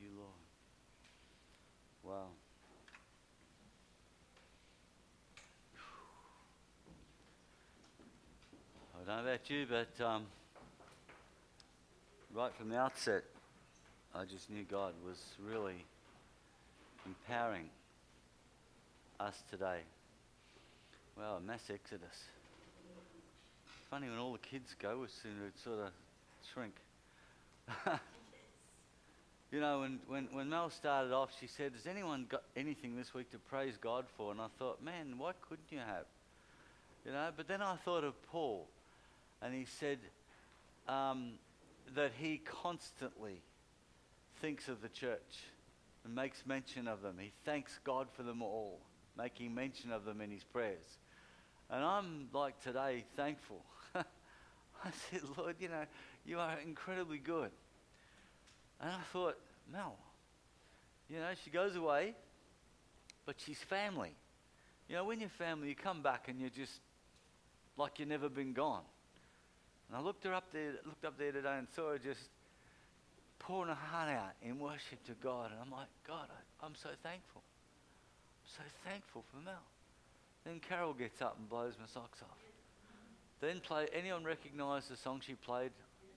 you, Lord. Wow. I don't know about you, but right from the outset, I just knew God was really empowering us today. Wow, a mass exodus. It's funny when all the kids go, we seem to sort of shrink. You know, when Mel started off, she said, has anyone got anything this week to praise God for? And I thought, man, why couldn't you have? You know, but then I thought of Paul, and he said that he constantly thinks of the church and makes mention of them. He thanks God for them all, making mention of them in his prayers. And I'm like today thankful. I said, Lord, you know, you are incredibly good. And I thought, Mel, you know, she goes away, but she's family. You know, when you're family, you come back and you're just like you've never been gone. And I looked up there today and saw her just pouring her heart out in worship to God. And I'm like, God, I'm so thankful. I'm so thankful for Mel. Then Carol gets up and blows my socks off. Then anyone recognise the song she played?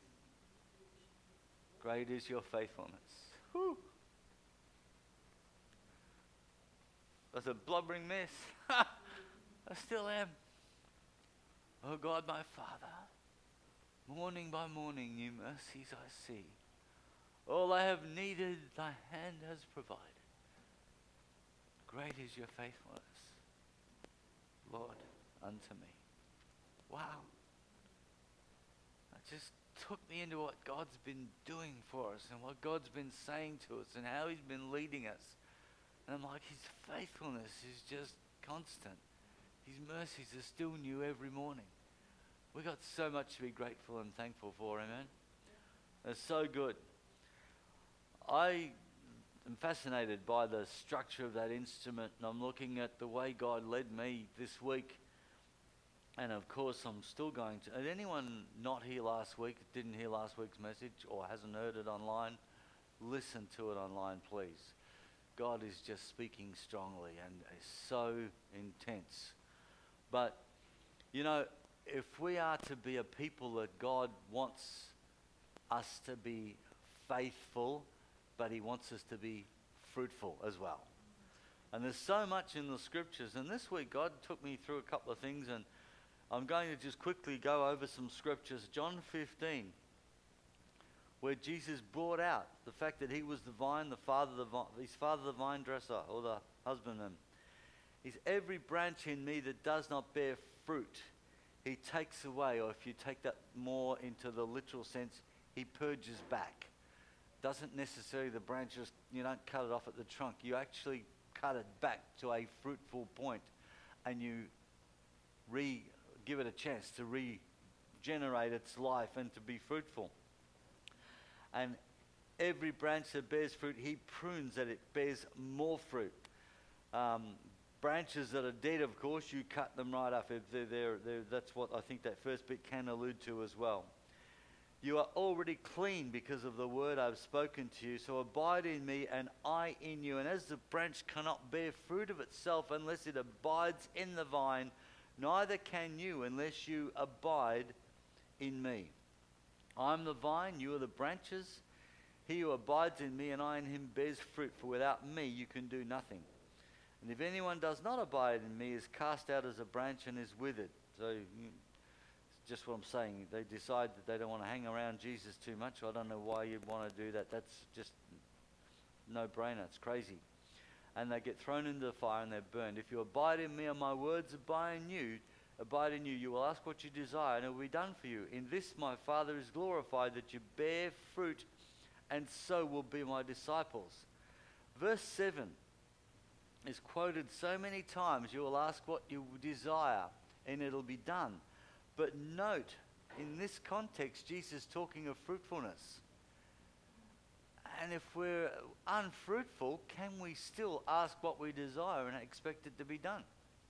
Great is your faithfulness. Whew. I was a blubbering mess. I still am. Oh God, my Father, morning by morning new mercies I see. All I have needed, thy hand has provided. Great is your faithfulness, Lord, unto me. Wow. That just took me into what God's been doing for us and what God's been saying to us and how he's been leading us. And I'm like, his faithfulness is just constant. His mercies are still new every morning. We've got so much to be grateful and thankful for, amen? It's so good. I am fascinated by the structure of that instrument, and I'm looking at the way God led me this week. And of course, I'm still going to. And anyone not here last week, didn't hear last week's message, or hasn't heard it online, listen to it online, please. God is just speaking strongly and is so intense. But, you know, if we are to be a people that God wants us to be faithful, but he wants us to be fruitful as well. And there's so much in the scriptures. And this week, God took me through a couple of things, and I'm going to just quickly go over some scriptures. John 15, where Jesus brought out the fact that he was the vine, his father the vine dresser, or the husbandman. He's every branch in me that does not bear fruit, he takes away, or if you take that more into the literal sense, he purges back. Doesn't necessarily the branches, you don't cut it off at the trunk. You actually cut it back to a fruitful point, and you give it a chance to regenerate its life and to be fruitful. And every branch that bears fruit, he prunes that it bears more fruit. Branches that are dead, of course, you cut them right off. If they're, that's what I think that first bit can allude to as well. You are already clean because of the word I've spoken to you. So abide in me and I in you. And as the branch cannot bear fruit of itself unless it abides in the vine, neither can you unless you abide in me. I'm the vine, you are the branches. He who abides in me and I in him bears fruit, for without me you can do nothing. And if anyone does not abide in me, is cast out as a branch and is withered. So it's just what I'm saying. They decide that they don't want to hang around Jesus too much. I don't know why you'd want to do that. That's just no-brainer. It's crazy. And they get thrown into the fire and they're burned. If you abide in me and my words abide in you, you will ask what you desire and it will be done for you. In this my Father is glorified, that you bear fruit, and so will be my disciples. Verse 7 is quoted so many times. You will ask what you desire and it'll be done. But note, in this context, Jesus talking of fruitfulness. And if we're unfruitful, can we still ask what we desire and expect it to be done?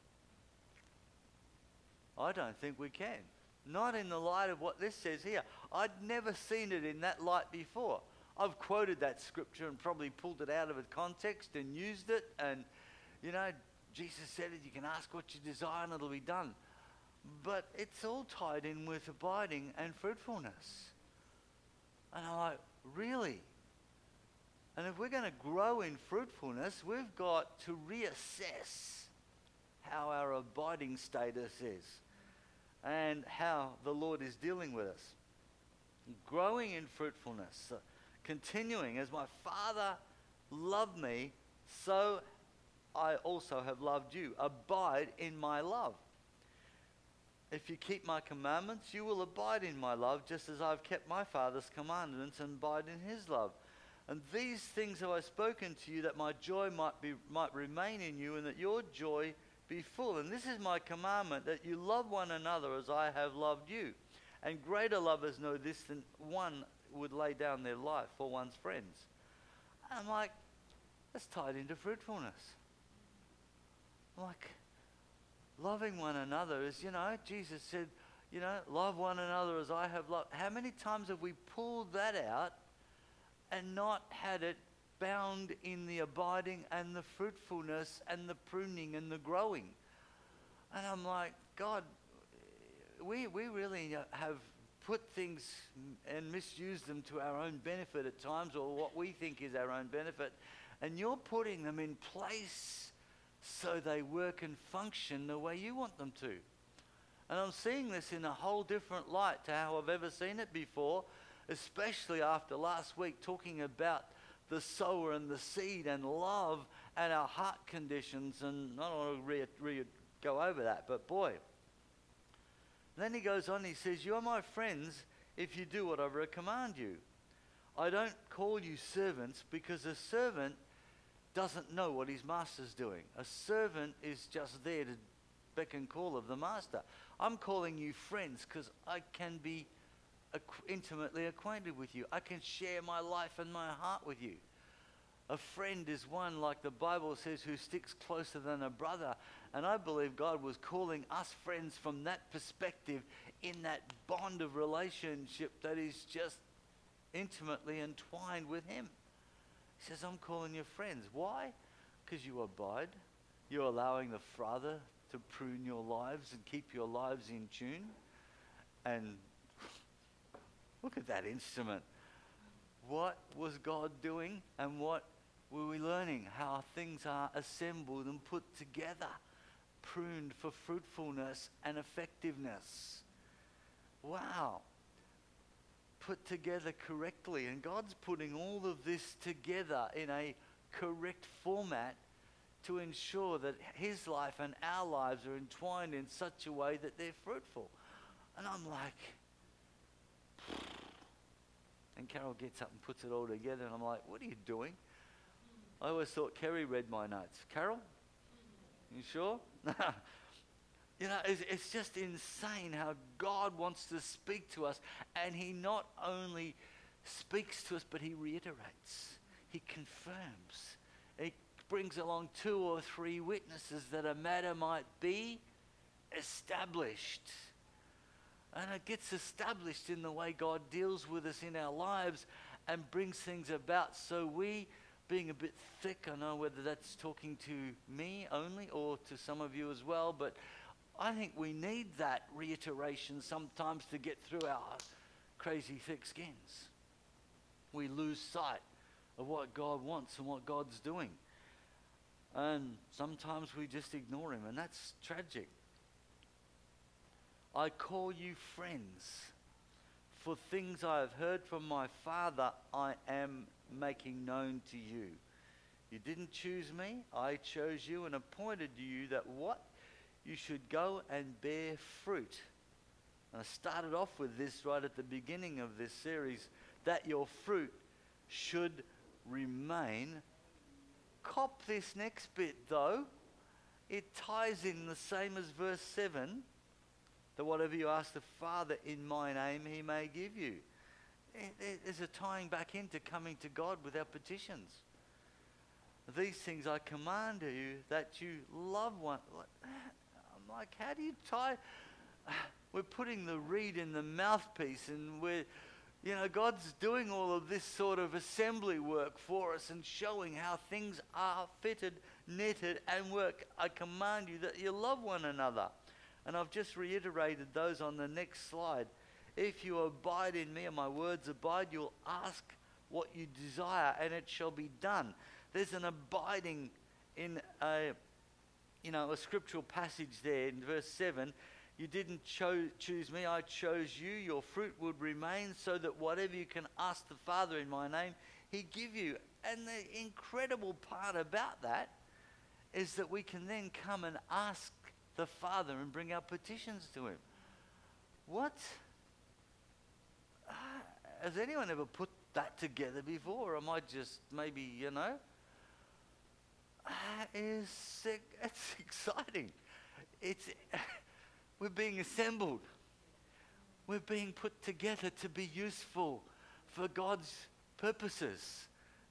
I don't think we can. Not in the light of what this says here. I'd never seen it in that light before. I've quoted that scripture and probably pulled it out of its context and used it. And, Jesus said it, you can ask what you desire and it'll be done. But it's all tied in with abiding and fruitfulness. And I'm like, really? And if we're going to grow in fruitfulness, we've got to reassess how our abiding status is and how the Lord is dealing with us. Growing in fruitfulness, continuing, as my Father loved me, so I also have loved you. Abide in my love. If you keep my commandments, you will abide in my love, just as I've kept my Father's commandments and abide in his love. And these things have I spoken to you, that my joy might remain in you, and that your joy be full. And this is my commandment, that you love one another as I have loved you. And greater lovers know this than one would lay down their life for one's friends. And I'm like, that's tied into fruitfulness. Like, loving one another is, Jesus said, love one another as I have loved. How many times have we pulled that out and not had it bound in the abiding and the fruitfulness and the pruning and the growing? And I'm like, God, we really have put things and misused them to our own benefit at times, or what we think is our own benefit. And you're putting them in place so they work and function the way you want them to. And I'm seeing this in a whole different light to how I've ever seen it before, especially after last week talking about the sower and the seed and love and our heart conditions. And I don't want to go over that, but boy. Then he goes on, he says, you are my friends if you do whatever I command you. I don't call you servants, because a servant doesn't know what his master's doing. A servant is just there to beck and call of the master. I'm calling you friends because I can be intimately acquainted with you. I can share my life and my heart with you. A friend is one, like the Bible says, who sticks closer than a brother. And I believe God was calling us friends from that perspective, in that bond of relationship that is just intimately entwined with him. He says, I'm calling you friends. Why? Because you abide. You're allowing the Father to prune your lives and keep your lives in tune. And look at that instrument. What was God doing, and what were we learning? How things are assembled and put together, pruned for fruitfulness and effectiveness. Wow. Put together correctly. And God's putting all of this together in a correct format to ensure that his life and our lives are entwined in such a way that they're fruitful. And I'm like, and Carol gets up and puts it all together, and I'm like, what are you doing? I always thought Kerry read my notes. Carol? You sure? It's just insane how God wants to speak to us, and he not only speaks to us, but he reiterates. He confirms. He brings along 2 or 3 witnesses that a matter might be established. And it gets established in the way God deals with us in our lives and brings things about. So we, being a bit thick, I know whether that's talking to me only or to some of you as well, but I think we need that reiteration sometimes to get through our crazy thick skins. We lose sight of what God wants and what God's doing. And sometimes we just ignore him, and that's tragic. I call you friends, for things I have heard from my Father I am making known to you. You didn't choose me, I chose you and appointed you that what? You should go and bear fruit. And I started off with this right at the beginning of this series, that your fruit should remain. Cop this next bit though. It ties in the same as verse 7. That whatever you ask the Father in my name, he may give you. There's a tying back into coming to God with our petitions. These things I command you, that you love one. I'm like, how do you tie? We're putting the reed in the mouthpiece, and we're You know, God's doing all of this sort of assembly work for us and showing how things are fitted, knitted, and work. I command you that you love one another. And I've just reiterated those on the next slide. If you abide in me and my words abide, you'll ask what you desire and it shall be done. There's an abiding in a scriptural passage there in verse 7. You didn't choose me, I chose you. Your fruit would remain so that whatever you can ask the Father in my name, he'd give you. And the incredible part about that is that we can then come and ask the Father and bring our petitions to him. What? Has anyone ever put that together before? Or am I just maybe, It's exciting. We're being assembled. We're being put together to be useful for God's purposes.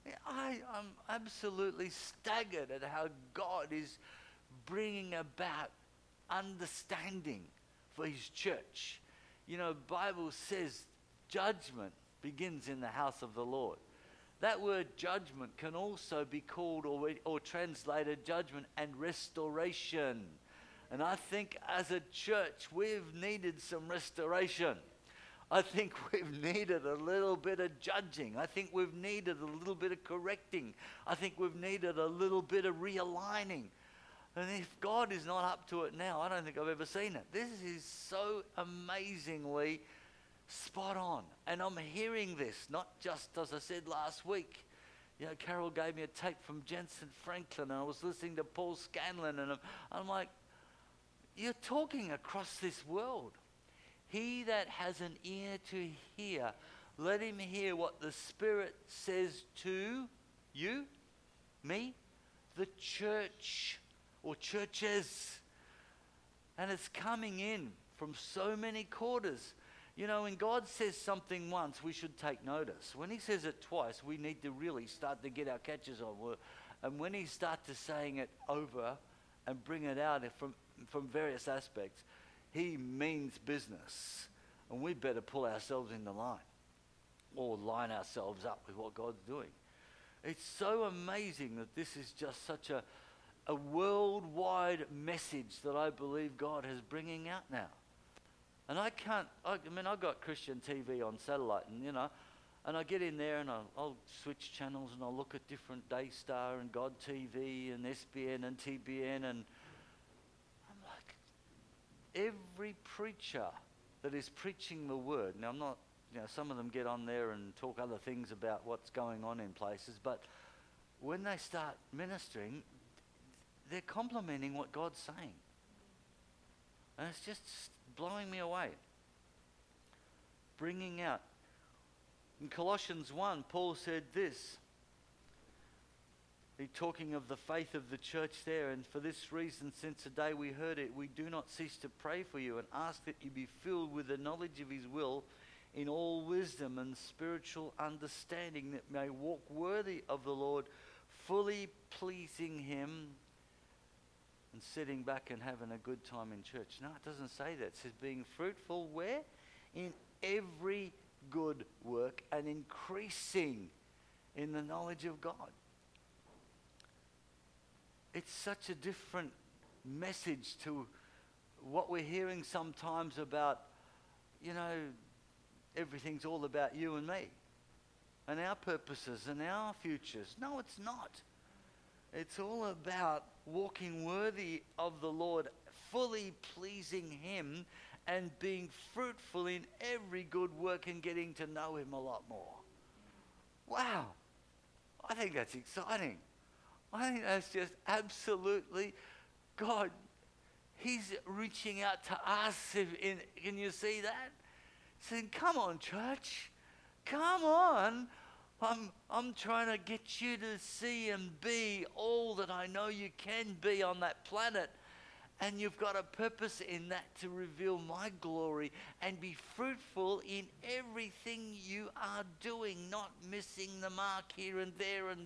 I'm absolutely staggered at how God is bringing about understanding for his church. The Bible says judgment begins in the house of the Lord. That word judgment can also be called or translated judgment and restoration. And I think as a church, we've needed some restoration. I think we've needed a little bit of judging. I think we've needed a little bit of correcting. I think we've needed a little bit of realigning. And if God is not up to it now, I don't think I've ever seen it. This is so amazingly spot on. And I'm hearing this, not just as I said last week. Carol gave me a tape from Jensen Franklin, and I was listening to Paul Scanlon, and I'm like, you're talking across this world. He that has an ear to hear, let him hear what the Spirit says to you, me, the church or churches. And it's coming in from so many quarters. When God says something once, we should take notice. When he says it twice, we need to really start to get our catches on. And when he starts to saying it over and bring it out from various aspects, he means business. And we better pull ourselves in the line or line ourselves up with what God's doing. It's so amazing that this is just such a worldwide message that I believe God is bringing out now. And I've got Christian TV on satellite, and I get in there and I'll switch channels and I'll look at different Daystar and God TV and SBN and TBN, and I'm like, every preacher that is preaching the word, now I'm not, some of them get on there and talk other things about what's going on in places, but when they start ministering, they're complimenting what God's saying. And it's just blowing me away. Bringing out. In Colossians 1, Paul said this. He's talking of the faith of the church there. And for this reason, since the day we heard it, we do not cease to pray for you and ask that you be filled with the knowledge of his will in all wisdom and spiritual understanding, that may walk worthy of the Lord, fully pleasing him and sitting back and having a good time in church. No, it doesn't say that. It says being fruitful where? In every good work and increasing in the knowledge of God. It's such a different message to what we're hearing sometimes about, everything's all about you and me and our purposes and our futures. No, it's not. It's all about walking worthy of the Lord, fully pleasing him and being fruitful in every good work and getting to know him a lot more. Wow. I think that's exciting. I think that's just absolutely God. He's reaching out to us. Can you see that? Saying, come on, church. Come on. I'm trying to get you to see and be all that I know you can be on that planet. And you've got a purpose in that to reveal my glory and be fruitful in everything you are doing, not missing the mark here and there. And,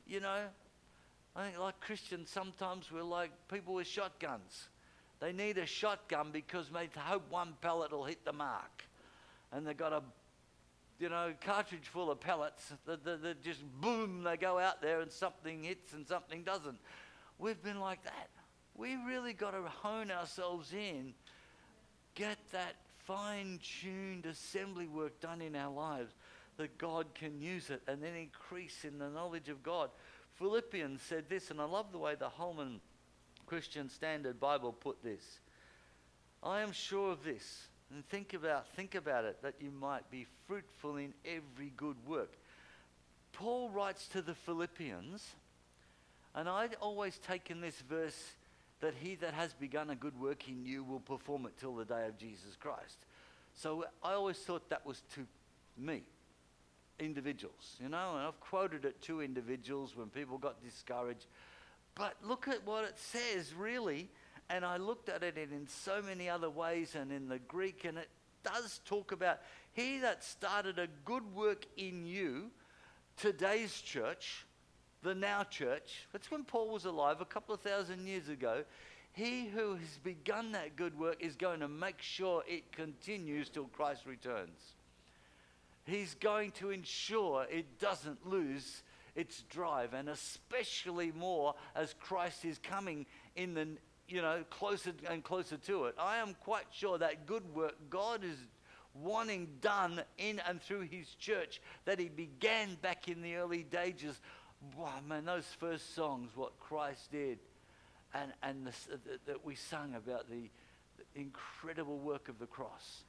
I think like Christians, sometimes we're like people with shotguns. They need a shotgun because they hope one pellet will hit the mark. And they've got to, cartridge full of pellets that just boom, they go out there and something hits and something doesn't. We've been like that. We really got to hone ourselves in, get that fine-tuned assembly work done in our lives that God can use it, and then increase in the knowledge of God. Philippians said this, and I love the way the Holman Christian Standard Bible put this. I am sure of this, and think about it, that you might be fruitful in every good work. Paul writes to the Philippians, and I'd always taken this verse that he that has begun a good work in you will perform it till the day of Jesus Christ. So I always thought that was to me, individuals, and I've quoted it to individuals when people got discouraged. But look at what it says, really, and I looked at it in so many other ways and in the Greek, and it does talk about he that started a good work in you, today's church, the now church. That's when Paul was alive a couple of thousand years ago. He who has begun that good work is going to make sure it continues till Christ returns. He's going to ensure it doesn't lose its drive, and especially more as Christ is coming in the, closer and closer to it. I am quite sure that good work God is wanting done in and through his church that he began back in the early days. Wow, man, those first songs, what Christ did, and that we sung about the incredible work of the cross.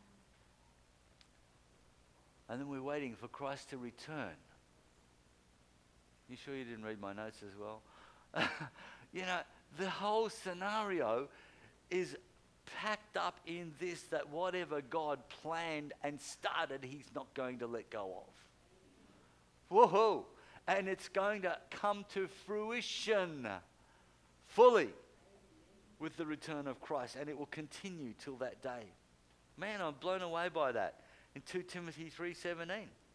And then we're waiting for Christ to return. You sure you didn't read my notes as well? The whole scenario is packed up in this, that whatever God planned and started, he's not going to let go of. Woohoo! And it's going to come to fruition fully with the return of Christ, and it will continue till that day. Man, I'm blown away by that. In 2 Timothy 3:17,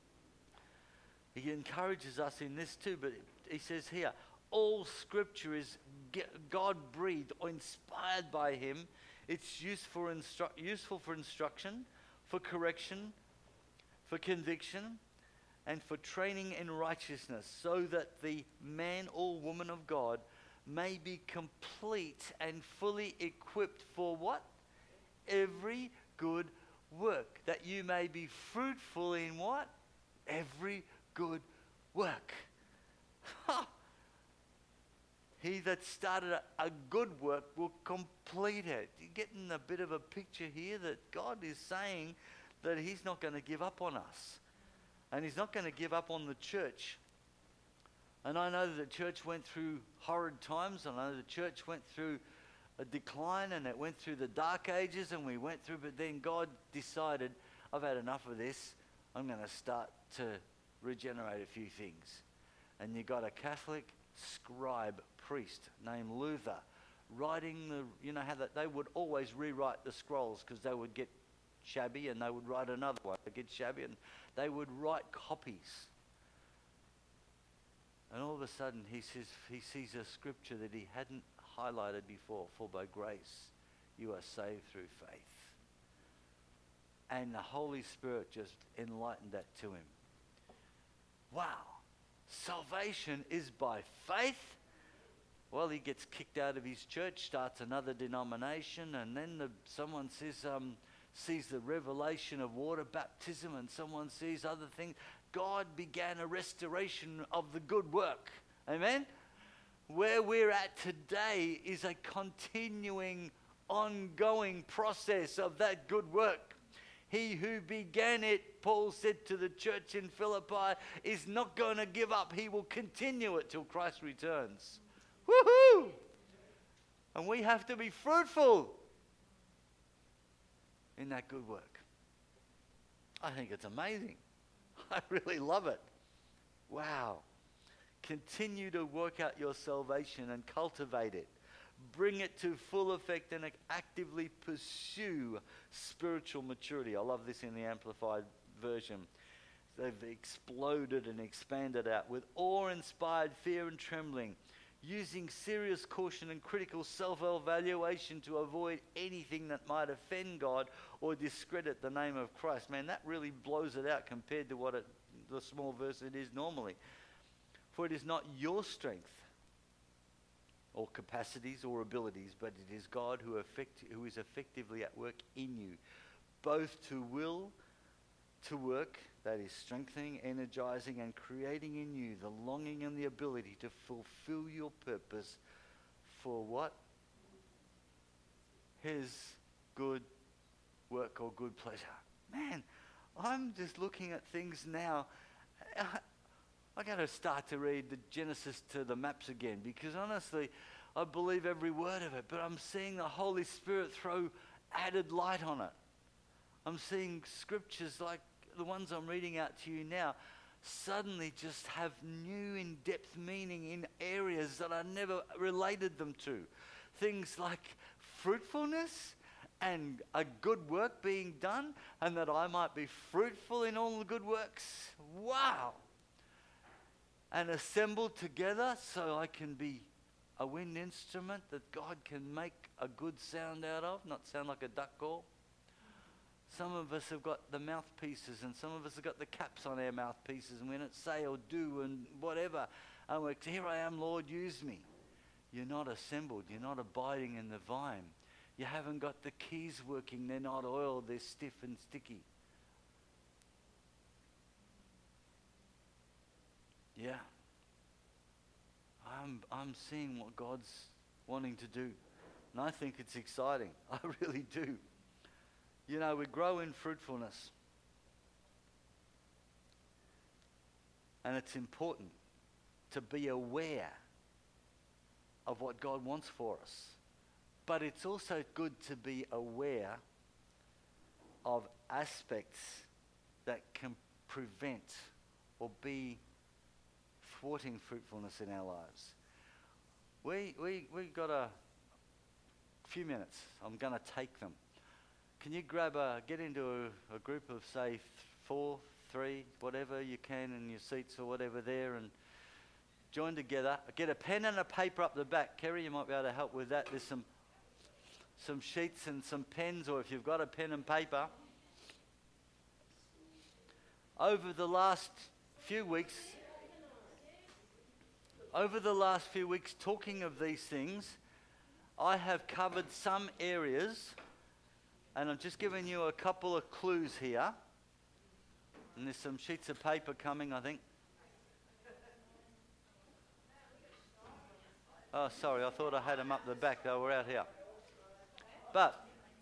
he encourages us in this too, but he says here, all scripture is God-breathed or inspired by him. It's useful for instruction, for correction, for conviction, and for training in righteousness, so that the man or woman of God may be complete and fully equipped for what? Every good work. That you may be fruitful in what? Every good work. He that started a good work will complete it. You're getting a bit of a picture here that God is saying that he's not going to give up on us. And he's not going to give up on the church. And I know that the church went through horrid times. I know the church went through a decline, and it went through the dark ages, and we went through, but then God decided, I've had enough of this. I'm going to start to regenerate a few things. And you got a Catholic scribe priest named Luther writing how that they would always rewrite the scrolls because they would get shabby, and they would write another one. They get shabby, and they would write copies. And all of a sudden he sees a scripture that he hadn't highlighted before. For by grace you are saved through faith. And the Holy Spirit just enlightened that to him. Wow. Salvation is by faith. Well, he gets kicked out of his church, starts another denomination, and then someone sees the revelation of water baptism, and someone sees other things. God began a restoration of the good work. Amen? Where we're at today is a continuing, ongoing process of that good work. He who began it, Paul said to the church in Philippi, is not going to give up. He will continue it till Christ returns. Woohoo! And we have to be fruitful in that good work. I think it's amazing. I really love it. Wow. Continue to work out your salvation and cultivate it. Bring it to full effect and actively pursue spiritual maturity. I love this in the Amplified Version. They've exploded and expanded out with awe-inspired fear and trembling. using serious caution and critical self-evaluation to avoid anything that might offend God or discredit the name of Christ. Man, that really blows it out compared to the small verse it is normally. For it is not your strength or capacities or abilities, but it is God who is effectively at work in you, both to will to work, that is strengthening, energizing, and creating in you the longing and the ability to fulfill your purpose for what? His good work or good pleasure. Man, I'm just looking at things now. I got to start to read the Genesis to the maps again, because honestly, I believe every word of it, but I'm seeing the Holy Spirit throw added light on it. I'm seeing scriptures like the ones I'm reading out to you now suddenly just have new in-depth meaning in areas that I never related them to. Things like fruitfulness and a good work being done, and that I might be fruitful in all the good works. Wow! And assembled together so I can be a wind instrument that God can make a good sound out of, not sound like a duck call. Some of us have got the mouthpieces, and some of us have got the caps on our mouthpieces, and we don't say or do and whatever. And we're, here I am, Lord, use me. You're not assembled. You're not abiding in the vine. You haven't got the keys working. They're not oiled. They're stiff and sticky. Yeah. I'm seeing what God's wanting to do. And I think it's exciting. I really do. You know, we grow in fruitfulness. And it's important to be aware of what God wants for us. But it's also good to be aware of aspects that can prevent or be thwarting fruitfulness in our lives. We got a few minutes. I'm going to take them. Can you get into a group of, say, 4, 3, whatever you can in your seats or whatever there, and join together. Get a pen and a paper up the back. Kerry, you might be able to help with that. There's some sheets and some pens, or if you've got a pen and paper. Over the last few weeks, talking of these things, I have covered some areas, and I'm just giving you a couple of clues here. And there's some sheets of paper coming, I think. Oh, sorry, I thought I had them up the back. They were out here. But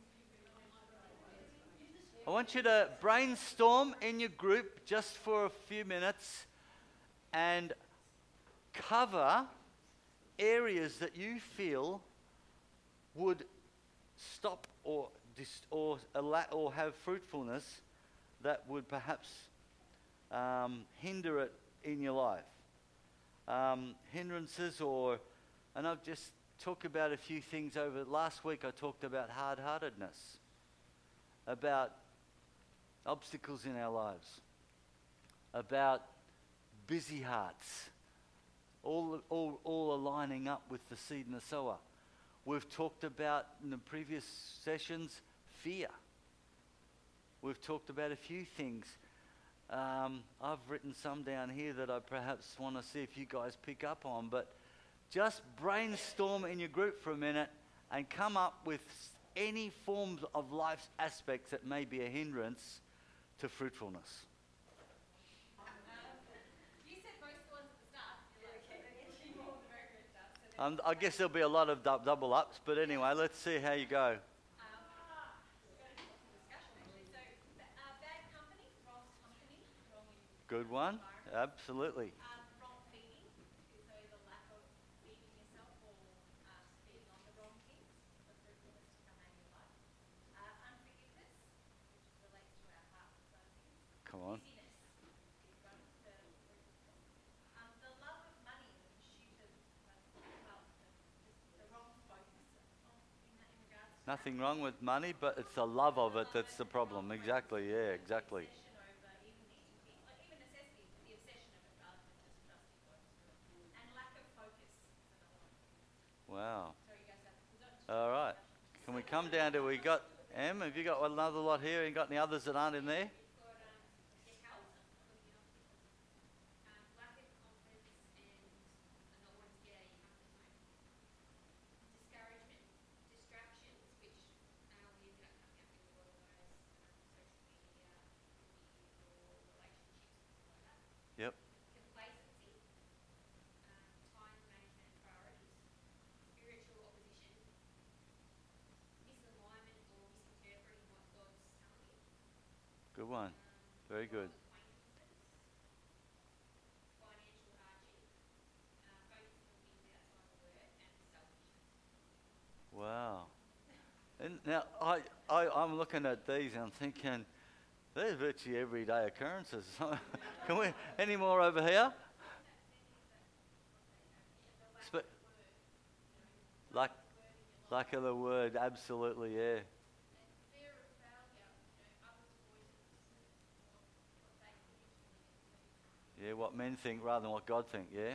I want you to brainstorm in your group just for a few minutes and cover areas that you feel would stop or have fruitfulness that would perhaps hinder it in your life. Hindrances and I've just talked about a few things over. Last week I talked about hard-heartedness, about obstacles in our lives, about busy hearts, all aligning up with the seed and the sower. We've talked about in the previous sessions fear. We've talked about a few things. I've written some down here that I perhaps want to see if you guys pick up on, but just brainstorm in your group for a minute and come up with any forms of life's aspects that may be a hindrance to fruitfulness. You said most of the ones at the start. I guess there'll be a lot of double ups, but anyway, let's see how you go. Bad company, wrong company, wrong Good one. Absolutely. wrong feeding, so the lack of feeding yourself or feeding on the wrong things for fruitfulness to come out of your life. Unforgiveness, which relates to our heart side of things. Come on. Busyness is one of the fruitfulness. The love of money and stupid, the wrong focus in regards to Nothing wrong with money, but it's the love of it that's the problem. Exactly. Yeah, exactly. obsession over even needing things, like even necessities, but the obsession of it rather than just trusting God to do it. And lack of focus is another come down to, we got, Em, have you got another lot here? You got any others that aren't in there? You've got your health, looking after lack of confidence, and not wanting to get out of your comfort zone. Discouragement, distractions, which we ended up coming up with a lot of those, social media, your relationships, things like that. Yep. Complacency, time management and priorities, spiritual opposition, misalignment or misinterpreting what God's telling you. Good one. Very good. Acquaintances, financial hardship, focusing on things outside the word, and selfishness. Wow. And now, I'm looking at these and I'm thinking, they're virtually everyday occurrences. Can we, any more over here? Sp- lack of the word, absolutely, yeah. And fear of failure, others' voices, what they think is really Yeah, what men think rather than what God think, yeah?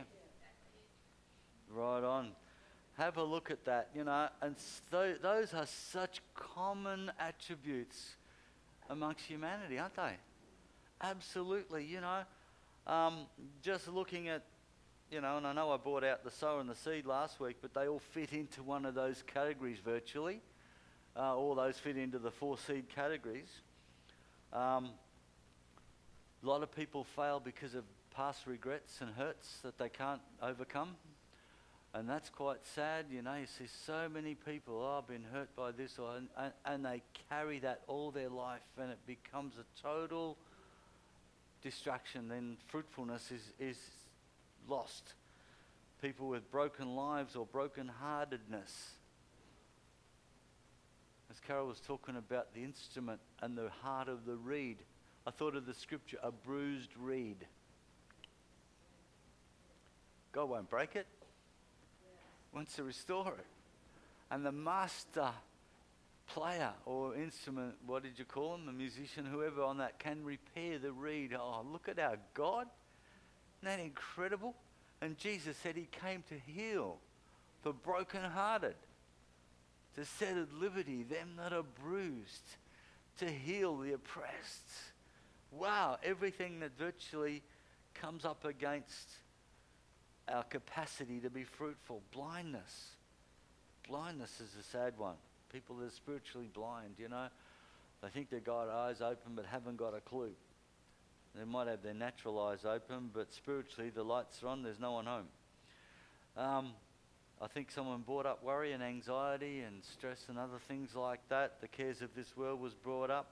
Right on. Have a look at that, and those are such common attributes amongst humanity, aren't they? Absolutely, just looking at, and I know I brought out the sower and the seed last week, but they all fit into one of those categories virtually. All those fit into the 4 seed categories. A lot of people fail because of past regrets and hurts that they can't overcome. And that's quite sad, you see so many people, I've been hurt by this, and they carry that all their life, and it becomes a total distraction. Then fruitfulness is lost. People with broken lives or broken heartedness. As Carol was talking about the instrument and the heart of the reed, I thought of the scripture, a bruised reed. God won't break it. Wants to restore it. And the master player or instrument, what did you call him? The musician, whoever on that, can repair the reed. Oh, look at our God. Isn't that incredible? And Jesus said he came to heal the brokenhearted, to set at liberty them that are bruised, to heal the oppressed. Wow, everything that virtually comes up against our capacity to be fruitful. Blindness is a sad one. People that are spiritually blind, they think they've got eyes open but haven't got a clue. They might have their natural eyes open, but spiritually the lights are on, there's no one home. I think someone brought up worry and anxiety and stress and other things like that. The cares of this world was brought up.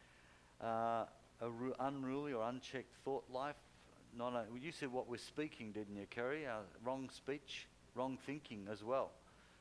Unruly or unchecked thought life. You said what we're speaking, didn't you, Kerry? Wrong speech, wrong thinking as well.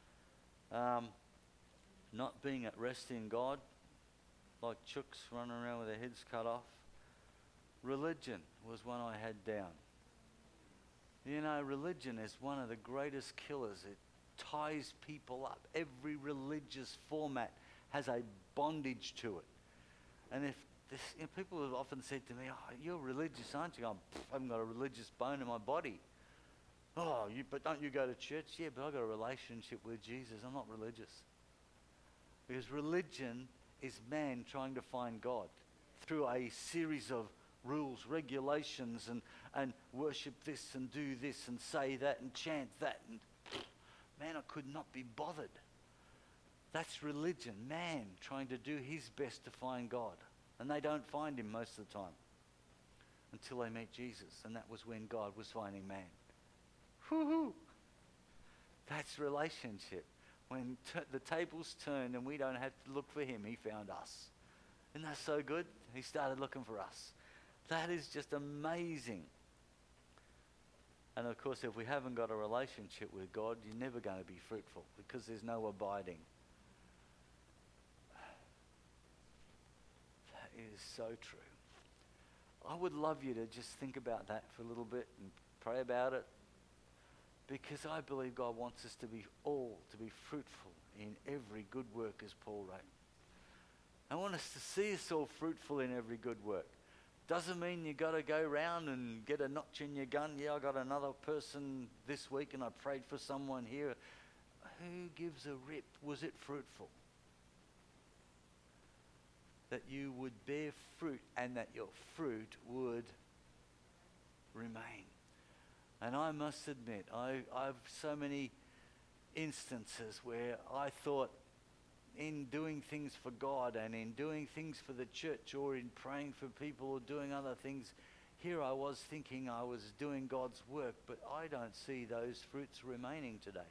Not being at rest in God, like chooks running around with their heads cut off. Religion was one I had down. Religion is one of the greatest killers. It ties people up. Every religious format has a bondage to it. And if people have often said to me, "Oh, you're religious, aren't you?" I haven't got a religious bone in my body. "Oh, but don't you go to church?" "Yeah, but I've got a relationship with Jesus. I'm not religious." Because religion is man trying to find God through a series of rules, regulations, and worship this and do this and say that and chant that. And man, I could not be bothered. That's religion, man trying to do his best to find God. And they don't find him most of the time until they meet Jesus. And that was when God was finding man. Whoo-hoo! That's relationship. When the tables turned and we don't have to look for him, he found us. Isn't that so good? He started looking for us. That is just amazing. And of course, if we haven't got a relationship with God, you're never going to be fruitful because there's no abiding. That is so true. I would love you to just think about that for a little bit and pray about it, because I believe God wants us to be fruitful in every good work, as Paul wrote. I want us to see us all fruitful in every good work. Doesn't mean you got to go round and get a notch in your gun. Yeah, I got another person this week and I prayed for someone here. Who gives a rip? Was it fruitful? that you would bear fruit and that your fruit would remain. And I must admit, I've so many instances where I thought in doing things for God and in doing things for the church or in praying for people or doing other things, here I was thinking I was doing God's work, but I don't see those fruits remaining today.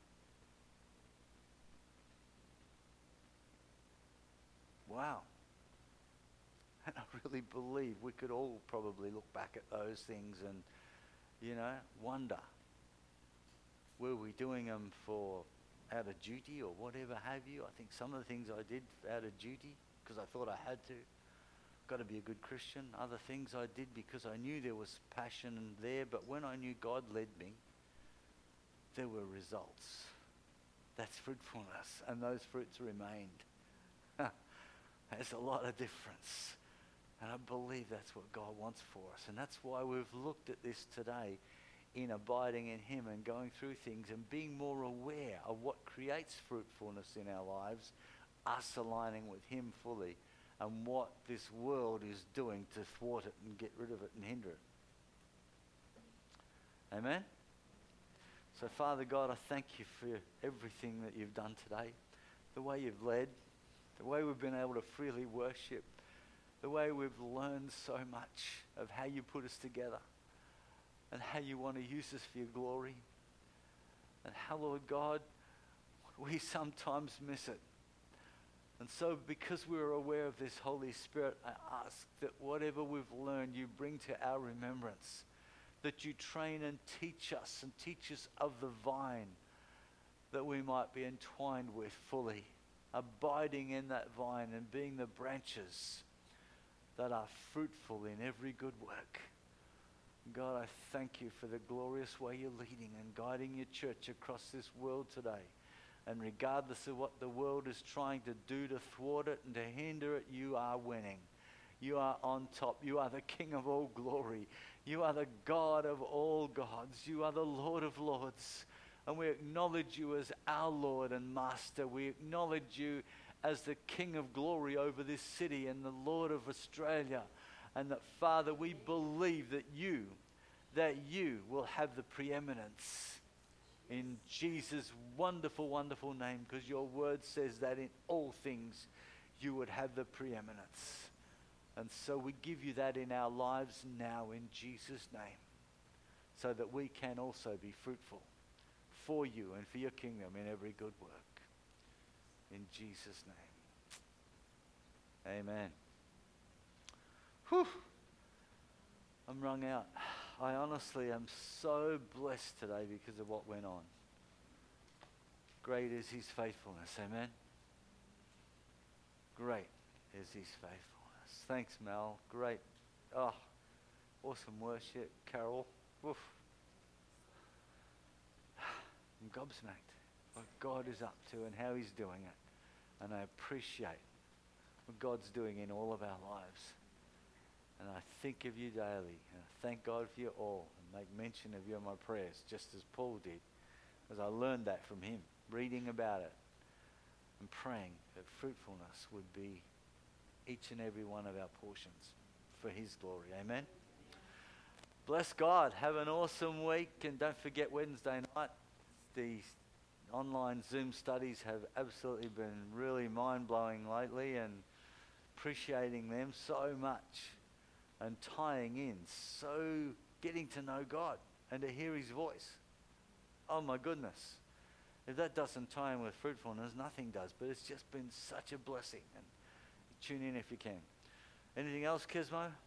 Wow. And I really believe we could all probably look back at those things and, wonder, were we doing them for out of duty or whatever have you? I think some of the things I did out of duty because I thought I had to. Got to be a good Christian. Other things I did because I knew there was passion there, but when I knew God led me, there were results. That's fruitfulness, and those fruits remained. There's a lot of difference. And I believe that's what God wants for us. And that's why we've looked at this today in abiding in Him and going through things and being more aware of what creates fruitfulness in our lives, us aligning with Him fully, and what this world is doing to thwart it and get rid of it and hinder it. Amen? So Father God, I thank you for everything that you've done today, the way you've led, the way we've been able to freely worship, the way we've learned so much of how you put us together and how you want to use us for your glory, and how, Lord God, we sometimes miss it. And so because we're aware of this Holy Spirit, I ask that whatever we've learned, you bring to our remembrance, that you train and teach us of the vine that we might be entwined with fully, abiding in that vine and being the branches that are fruitful in every good work. God, I thank you for the glorious way you're leading and guiding your church across this world today. And regardless of what the world is trying to do to thwart it and to hinder it, you are winning. You are on top. You are the King of all glory. You are the God of all gods. You are the Lord of lords. And we acknowledge you as our Lord and Master. We acknowledge you as the King of glory over this city and the Lord of Australia. And that, Father, we believe that you will have the preeminence in Jesus' wonderful, wonderful name, because your word says that in all things you would have the preeminence. And so we give you that in our lives now in Jesus' name, so that we can also be fruitful for you and for your kingdom in every good work. In Jesus' name. Amen. Whew. I'm wrung out. I honestly am so blessed today because of what went on. Great is his faithfulness. Amen. Great is his faithfulness. Thanks, Mel. Great. Oh, awesome worship. Carol. Oof. I'm gobsmacked what God is up to and how he's doing it. And I appreciate what God's doing in all of our lives. And I think of you daily. And I thank God for you all and make mention of you in my prayers, just as Paul did, as I learned that from him, reading about it and praying that fruitfulness would be each and every one of our portions for his glory. Amen. Bless God. Have an awesome week. And don't forget Wednesday night, the online Zoom studies have absolutely been really mind-blowing lately, and appreciating them so much and tying in, so getting to know God and to hear his voice. Oh my goodness. If that doesn't tie in with fruitfulness, nothing does. But it's just been such a blessing. And tune in if you can. Anything else, Kismo?